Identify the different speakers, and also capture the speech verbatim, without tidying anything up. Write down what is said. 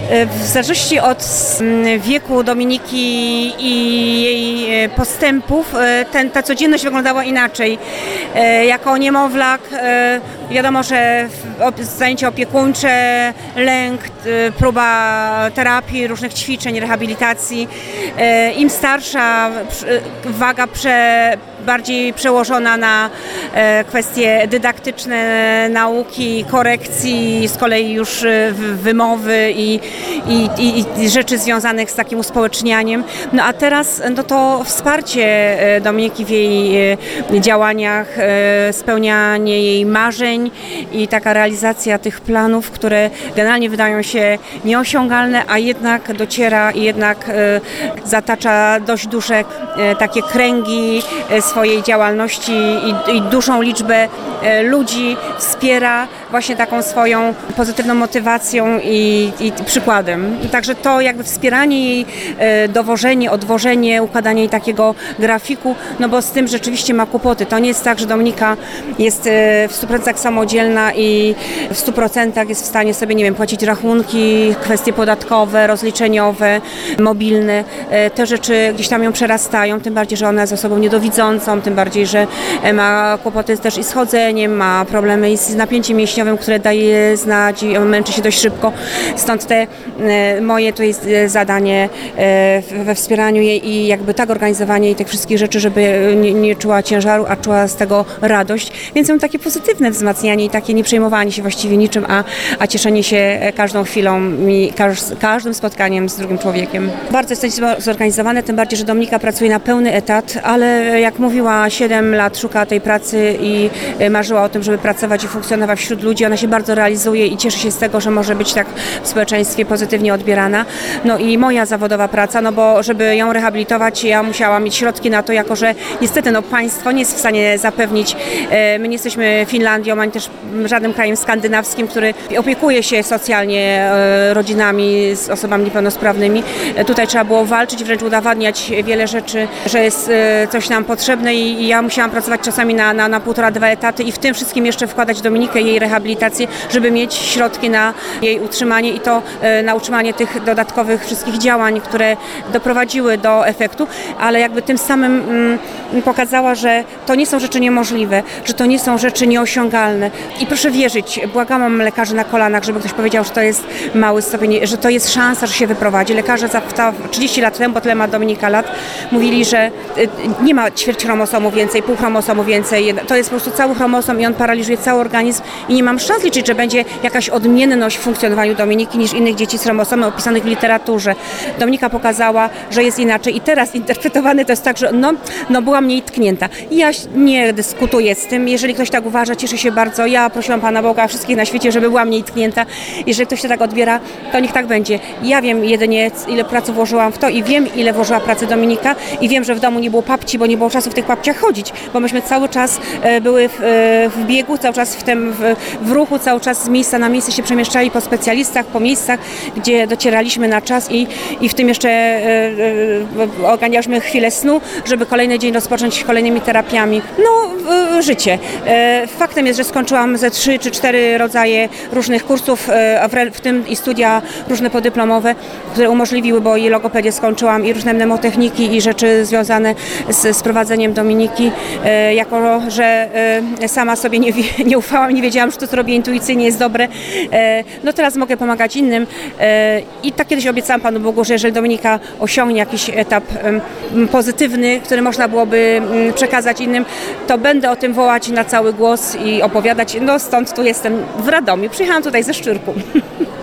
Speaker 1: W zależności od wieku Dominiki i jej postępów ten, ta codzienność wyglądała inaczej. Jako niemowlak wiadomo, że zajęcia opiekuńcze, lęk, próba terapii, różnych ćwiczeń, rehabilitacji. Im starsza, waga prze, bardziej przełożona na kwestie dydaktyczne, nauki, korekcji, z kolei już wymowy i, i, i, i rzeczy związanych z takim uspołecznianiem. No a teraz no to wsparcie Dominiki w jej działaniach, spełnianie jej marzeń i taka realizacja tych planów, które generalnie wydają się nieosiągalne, a jednak dociera i jednak zatacza dość duże takie kręgi swojej działalności i, i dużą liczbę ludzi wspiera właśnie taką swoją pozytywną motywacją i, i przykładem. Także to jakby wspieranie jej, dowożenie, odwożenie, układanie jej takiego grafiku, no bo z tym rzeczywiście ma kłopoty. To nie jest tak, że Dominika jest w stu procentach samodzielna i w stu procentach jest w stanie sobie, nie wiem, płacić rachunki, kwestie podatkowe, rozliczeniowe, mobilne. Te rzeczy gdzieś tam ją przerastają, tym bardziej, że ona jest osobą niedowidzącą, tym bardziej, że ma kłopoty też i z chodzeniem, ma problemy i z napięciem mięśniowym, które daje znać i męczy się dość szybko. Stąd te moje to jest zadanie we wspieraniu jej i jakby tak organizowanie jej tych wszystkich rzeczy, żeby nie, nie czuła ciężaru, a czuła z tego radość. Więc są takie pozytywne wzmacnianie i takie nieprzejmowanie się właściwie niczym, a, a cieszenie się każdą chwilą i każ, każdym spotkaniem z drugim człowiekiem. Bardzo jesteśmy zorganizowane, tym bardziej, że Dominika pracuje na pełny etat, ale jak mówiła, siedem lat szuka tej pracy i marzyła o tym, żeby pracować i funkcjonować wśród ludzi. Ona się bardzo realizuje i cieszy się z tego, że może być tak w społeczeństwie pozytywnie odbierana. No i moja zawodowa praca, no bo żeby ją rehabilitować, ja musiałam mieć środki na to, jako że niestety no, państwo nie jest w stanie zapewnić. My nie jesteśmy Finlandią, ani też żadnym krajem skandynawskim, który opiekuje się socjalnie rodzinami z osobami niepełnosprawnymi. Tutaj trzeba było walczyć, wręcz udowadniać wiele rzeczy, że jest coś nam potrzebne i ja musiałam pracować czasami na, na, na półtora, dwa etaty i w tym wszystkim jeszcze wkładać Dominikę i jej rehabilitację, żeby mieć środki na jej utrzymanie i to na utrzymanie tych dodatkowych wszystkich działań, które doprowadziły do efektu, ale jakby tym samym mm, pokazała, że to nie są rzeczy niemożliwe, że to nie są rzeczy nieosiągalne. I proszę wierzyć, błagam lekarzy na kolanach, żeby ktoś powiedział, że to jest mały stopień, że to jest szansa, że się wyprowadzi. Lekarze za trzydzieści lat temu, bo tyle ma Dominika lat, mówili, że nie ma ćwierć chromosomu więcej, pół chromosomu więcej. To jest po prostu cały chromosom i on paraliżuje cały organizm i nie mam szans liczyć, że będzie jakaś odmienność w funkcjonowaniu Dominiki niż innych dzieci z chromosomem opisanych w literaturze. Dominika pokazała, że jest inaczej i teraz interpretowane to jest tak, że no, no była mniej tknięta. Ja nie dyskutuję z tym. Jeżeli ktoś tak uważa, cieszę się bardzo. Ja prosiłam Pana Boga, wszystkich na świecie, żeby była mniej tknięta. Jeżeli ktoś się tak odbiera, to niech tak będzie. Ja wiem jedynie, ile pracy włożyłam w to i wiem, ile włożyła pracy Dominika i wiem, że w domu nie było babci, bo nie było czasu w tych babciach chodzić, bo myśmy cały czas były w, w biegu, cały czas w, tym, w, w ruchu, cały czas z miejsca na miejsce się przemieszczali po specjalistach, po miejscach, gdzie docieraliśmy na czas i, i w tym jeszcze e, e, ogarniałyśmy chwilę snu, żeby kolejny dzień rozpocząć kolejnymi terapiami. No, e, życie. E, faktem jest, że skończyłam ze trzy czy cztery rodzaje różnych kursów, e, w, w tym i studia różne podyplomowe, które umożliwiły, bo i logopedię skończyłam, i różne mnemotechniki, i rzeczy związane z, z prowadzeniem Dominiki, e, jako że e, sama sobie nie, nie ufałam, nie wiedziałam, że to, co robię intuicyjnie, jest dobre. E, no teraz mogę pomagać innym e, i tak kiedyś obiecałam Panu Bogu, że jeżeli Dominika osiągnie jakiś etap e, pozytywny, który można byłoby m, przekazać innym, to będę o tym wołać na cały głos i opowiadać. No stąd tu jestem w Radomiu. Przyjechałam tutaj ze Szczyrku.